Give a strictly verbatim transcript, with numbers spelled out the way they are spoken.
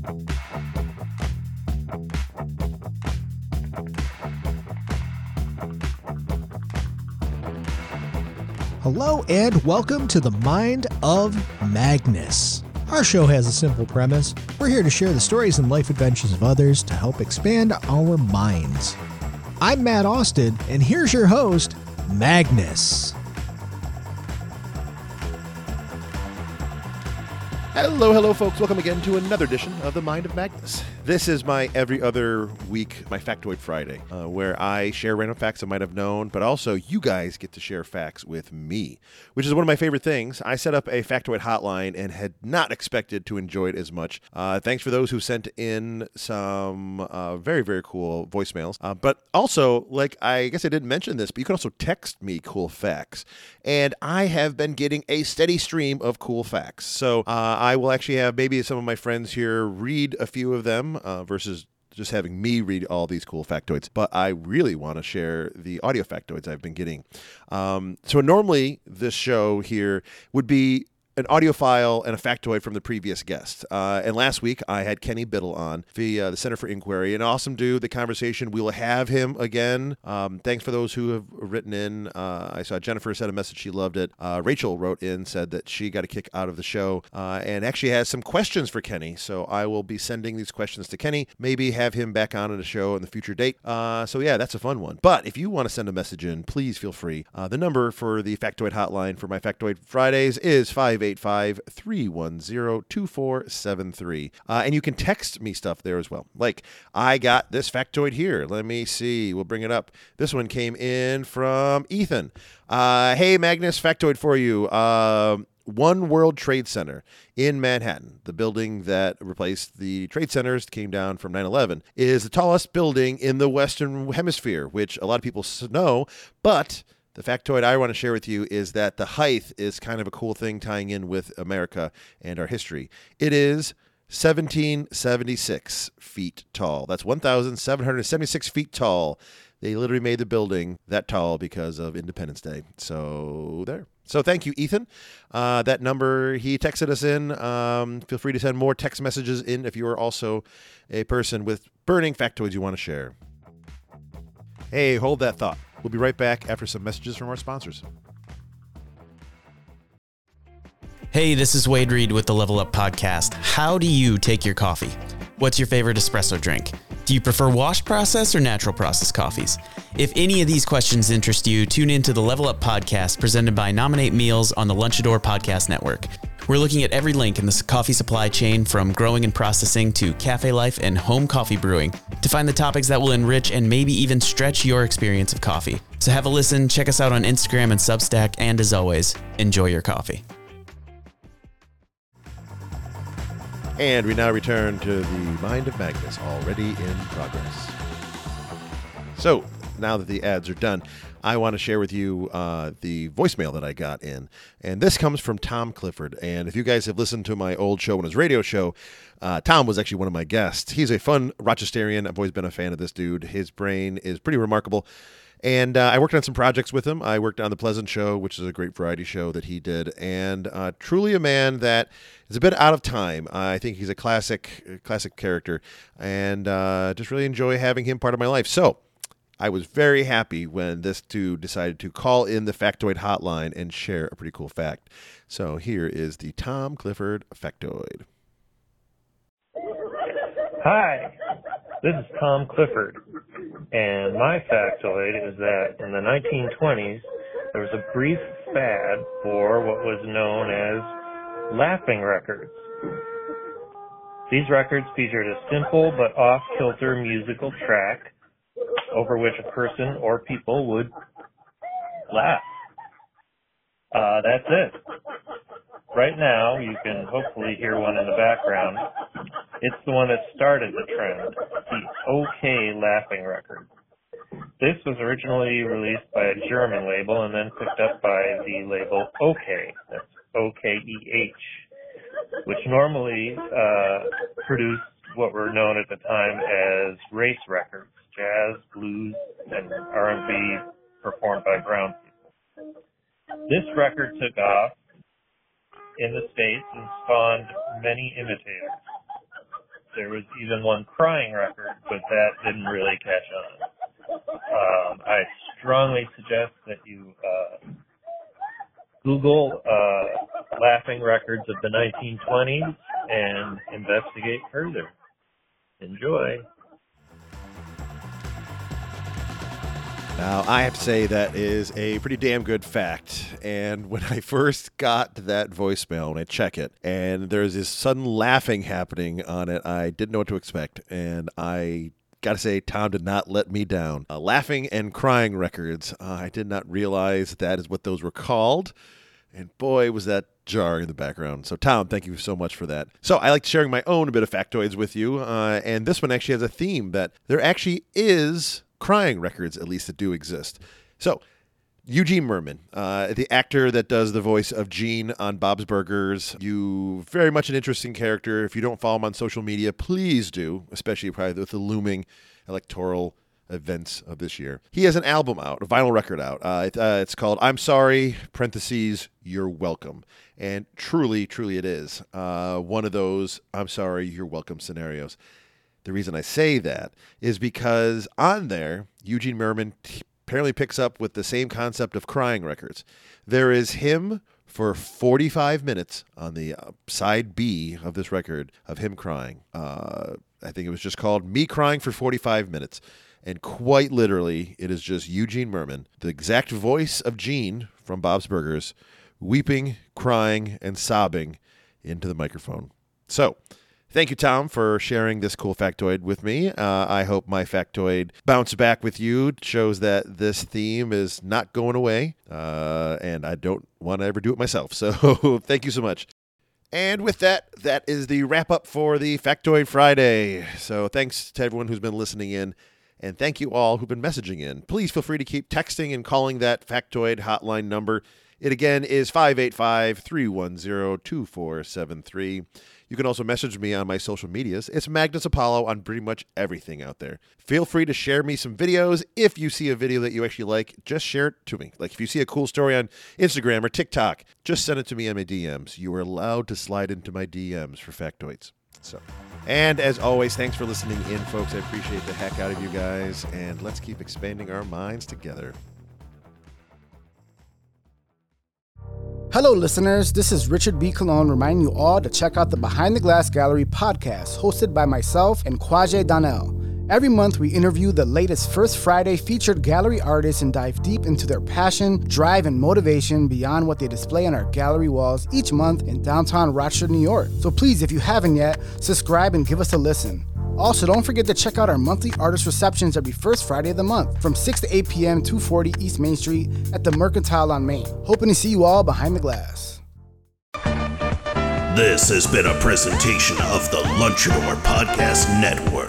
Hello and welcome to the Mind of Magnus. Our show has a simple premise. We're here to share the stories and life adventures of others to help expand our minds. I'm Matt Austin, and here's your host, Magnus. Hello, hello, folks. Welcome again to another edition of the Mind of Magnus. This is my every other week, my Factoid Friday, uh, where I share random facts I might have known, but also you guys get to share facts with me, which is one of my favorite things. I set up a Factoid hotline and had not expected to enjoy it as much. Uh, thanks for those who sent in some uh, very, very cool voicemails. Uh, but also, like, I guess I didn't mention this, but you can also text me cool facts. And I have been getting a steady stream of cool facts. So uh, I will actually have maybe some of my friends here read a few of them uh, versus just having me read all these cool factoids. But I really want to share the audio factoids I've been getting. Um, so normally this show here would be an audio file and a factoid from the previous guest. Uh, and last week, I had Kenny Biddle on via the Center for Inquiry. An awesome dude, the conversation. We will have him again. Um, thanks for those who have written in. Uh, I saw Jennifer sent a message. She loved it. Uh, Rachel wrote in, said that she got a kick out of the show uh, and actually has some questions for Kenny. So I will be sending these questions to Kenny. Maybe have him back on in a show in the future date. Uh, so yeah, that's a fun one. But if you want to send a message in, please feel free. Uh, the number for the Factoid hotline for my Factoid Fridays is five eight five, three one zero, two four seven three. Uh, and you can text me stuff there as well. Like, I got this factoid here. Let me see. We'll bring it up. This one came in from Ethan. Uh, hey, Magnus, factoid for you. Uh, One World Trade Center in Manhattan, the building that replaced the trade centers, came down from nine eleven, is the tallest building in the Western Hemisphere, which a lot of people know, but the factoid I want to share with you is that the height is kind of a cool thing tying in with America and our history. It is one thousand seven hundred seventy-six feet tall. That's one thousand seven hundred seventy-six feet tall. They literally made the building that tall because of Independence Day. So there. So thank you, Ethan. Uh, that number, he texted us in. Um, feel free to send more text messages in if you are also a person with burning factoids you want to share. Hey, hold that thought. We'll be right back after some messages from our sponsors. Hey, this is Wade Reed with the Level Up Podcast. How do you take your coffee? What's your favorite espresso drink? Do you prefer washed process or natural process coffees? If any of these questions interest you, tune in to the Level Up Podcast presented by Nominate Meals on the Lunchador Podcast Network. We're looking at every link in the coffee supply chain, from growing and processing to cafe life and home coffee brewing, to find the topics that will enrich and maybe even stretch your experience of coffee. So have a listen, check us out on Instagram and Substack, and as always, enjoy your coffee. And we now return to the Mind of Magnus, already in progress. So, now that the ads are done, I want to share with you uh, the voicemail that I got in. And this comes from Tom Clifford. And if you guys have listened to my old show and his radio show, uh, Tom was actually one of my guests. He's a fun Rochesterian. I've always been a fan of this dude. His brain is pretty remarkable. And uh, I worked on some projects with him. I worked on The Pleasant Show, which is a great variety show that he did. And uh, truly a man that is a bit out of time. Uh, I think he's a classic, classic character. And uh, just really enjoy having him part of my life. So I was very happy when this dude decided to call in the Factoid hotline and share a pretty cool fact. So here is the Tom Clifford Factoid. Hi, this is Tom Clifford, and my factoid is that in the nineteen twenties, there was a brief fad for what was known as laughing records. These records featured a simple but off-kilter musical track over which a person or people would laugh. Uh, that's it. Right now, you can hopefully hear one in the background. It's the one that started the trend, the OK Laughing record. This was originally released by a German label and then picked up by the label OK, that's O K E H, which normally uh, produced what were known at the time as race records, jazz, blues, and R and B performed by brown people. This record took off in the States and spawned many imitators. there was even one crying record, but that didn't really catch on. Um, I strongly suggest that you uh, Google uh, laughing records of the nineteen twenties and investigate further. Enjoy. Now, I have to say that is a pretty damn good fact. And when I first got that voicemail and I check it, and there's this sudden laughing happening on it, I didn't know what to expect. And I got to say, Tom did not let me down. Uh, laughing and crying records. Uh, I did not realize that is what those were called. And boy, was that jarring in the background. So, Tom, thank you so much for that. So, I like sharing my own bit of factoids with you. Uh, and this one actually has a theme that there actually is crying records, at least, that do exist. So, Eugene Mirman, uh, the actor that does the voice of Gene on Bob's Burgers. You very much an interesting character. If you don't follow him on social media, please do, especially probably with the looming electoral events of this year. He has an album out, a vinyl record out. Uh, it, uh, it's called I'm Sorry, parentheses, You're Welcome. And truly, truly it is uh, one of those I'm sorry, you're welcome scenarios. The reason I say that is because on there, Eugene Mirman t- apparently picks up with the same concept of crying records. There is him for forty-five minutes on the uh, side B of this record of him crying. Uh, I think it was just called Me Crying for forty-five minutes. And quite literally, it is just Eugene Mirman, the exact voice of Gene from Bob's Burgers, weeping, crying, and sobbing into the microphone. So, thank you, Tom, for sharing this cool factoid with me. Uh, I hope my factoid bounced back with you. It shows that this theme is not going away, uh, and I don't want to ever do it myself. So thank you so much. And with that, that is the wrap-up for the Factoid Friday. So thanks to everyone who's been listening in, and thank you all who've been messaging in. Please feel free to keep texting and calling that factoid hotline number. It again is five eight five, three one zero, two four seven three. You can also message me on my social medias. It's Magnus Apollo on pretty much everything out there. Feel free to share me some videos. If you see a video that you actually like, just share it to me. Like if you see a cool story on Instagram or TikTok, just send it to me on my D Ms. You are allowed to slide into my D Ms for factoids. So, and as always, thanks for listening in, folks. I appreciate the heck out of you guys, and let's keep expanding our minds together. Hello, listeners. This is Richard B. Colon reminding you all to check out the Behind the Glass Gallery podcast hosted by myself and Kwame Donnell. Every month, we interview the latest First Friday featured gallery artists and dive deep into their passion, drive, and motivation beyond what they display on our gallery walls each month in downtown Rochester, New York. So please, if you haven't yet, subscribe and give us a listen. Also, don't forget to check out our monthly artist receptions every first Friday of the month from six to eight p.m. two forty East Main Street at the Mercantile on Main. Hoping to see you all behind the glass. This has been a presentation of the Lunchador Podcast Network.